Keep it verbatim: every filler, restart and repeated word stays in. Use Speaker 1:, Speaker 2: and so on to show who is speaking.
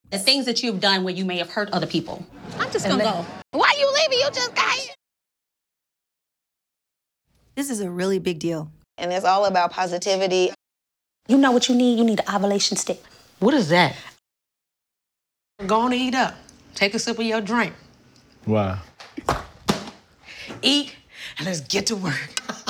Speaker 1: The things that you've done where you may have hurt other people.
Speaker 2: I'm just gonna go. Why you leaving? You just got here.
Speaker 3: This is a really big deal.
Speaker 4: And it's all about positivity.
Speaker 1: You know what you need? You need an ovulation stick.
Speaker 5: What is that? Go on and eat up. Take a sip of your drink.
Speaker 6: Why?
Speaker 5: Eat, and let's get to work.